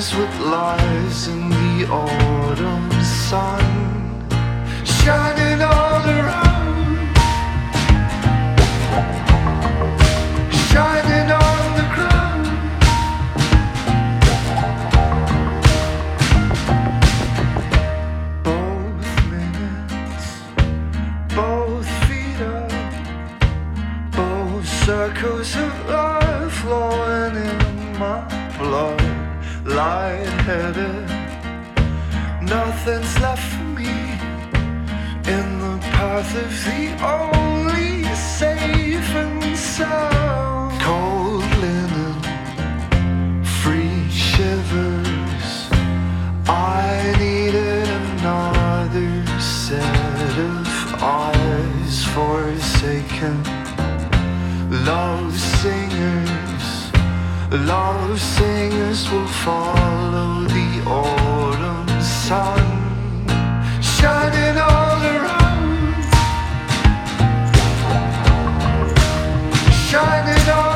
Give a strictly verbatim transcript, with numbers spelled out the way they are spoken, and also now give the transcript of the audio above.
is what lies in the autumn sun, shining all around, shining on the ground. Both minutes, both feet up, both circles of life flowing in my blood. Lightheaded, nothing's left for me in the path of the only safe and sound. Cold linen, free shivers. I needed another set of eyes. Forsaken love singers, love singers will follow the autumn sun, shining all around, shining all